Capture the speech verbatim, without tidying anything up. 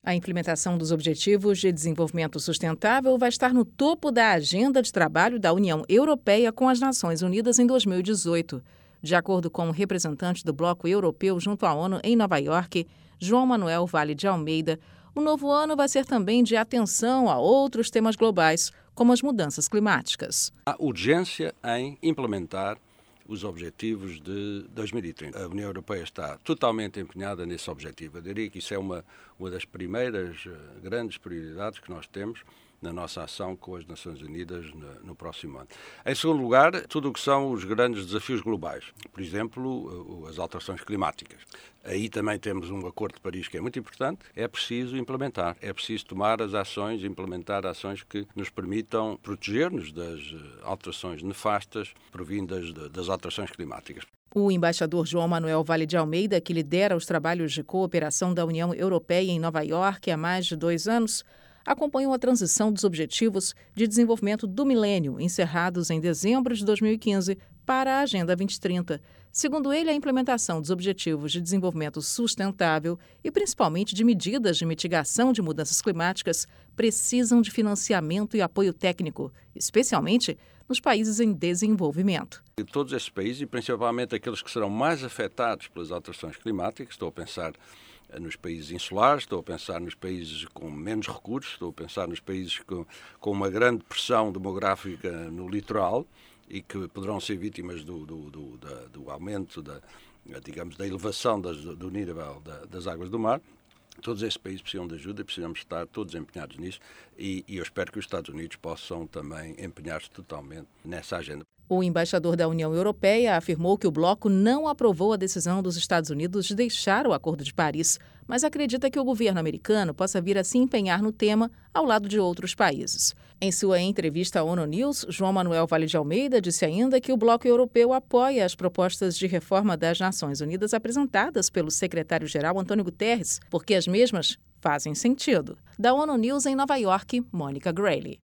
A implementação dos Objetivos de Desenvolvimento Sustentável vai estar no topo da agenda de trabalho da União Europeia com as Nações Unidas em dois mil e dezoito. De acordo com o representante do Bloco Europeu junto à ONU em Nova York, João Manuel Vale de Almeida, o novo ano vai ser também de atenção a outros temas globais, como as mudanças climáticas. Há urgência em implementar os objetivos de dois mil e trinta. A União Europeia está totalmente empenhada nesse objetivo. Eu diria que isso é uma, uma das primeiras uh, grandes prioridades que nós temos na nossa ação com as Nações Unidas no, no próximo ano. Em segundo lugar, tudo o que são os grandes desafios globais. Por exemplo, as alterações climáticas. Aí também temos um Acordo de Paris que é muito importante. É preciso implementar, é preciso tomar as ações, implementar ações que nos permitam proteger-nos das alterações nefastas provindas de, das alterações climáticas. O embaixador João Manuel Vale de Almeida, que lidera os trabalhos de cooperação da União Europeia em Nova York há mais de dois anos, acompanhou a transição dos Objetivos de Desenvolvimento do Milênio, encerrados em dezembro de dois mil e quinze, para a Agenda vinte trinta. Segundo ele, a implementação dos Objetivos de Desenvolvimento Sustentável e principalmente de medidas de mitigação de mudanças climáticas precisam de financiamento e apoio técnico, especialmente nos países em desenvolvimento. De todos esses países, e principalmente aqueles que serão mais afetados pelas alterações climáticas, estou a pensar nos países insulares, estou a pensar nos países com menos recursos, estou a pensar nos países com, com uma grande pressão demográfica no litoral e que poderão ser vítimas do, do, do, da, do aumento, da, digamos, da elevação das, do nível da, das águas do mar. Todos esses países precisam de ajuda e precisamos estar todos empenhados nisso e, e eu espero que os Estados Unidos possam também empenhar-se totalmente nessa agenda. O embaixador da União Europeia afirmou que o bloco não aprovou a decisão dos Estados Unidos de deixar o Acordo de Paris, mas acredita que o governo americano possa vir a se empenhar no tema ao lado de outros países. Em sua entrevista à ONU News, João Manuel Vale de Almeida disse ainda que o bloco europeu apoia as propostas de reforma das Nações Unidas apresentadas pelo secretário-geral Antônio Guterres, porque as mesmas fazem sentido. Da ONU News em Nova York, Mônica Grayle.